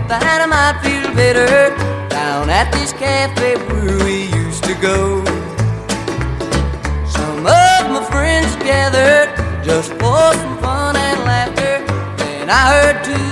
that I might feel better down at this cafe where we used to go. Some of my friends gathered just for some fun and laughter. Then I heard two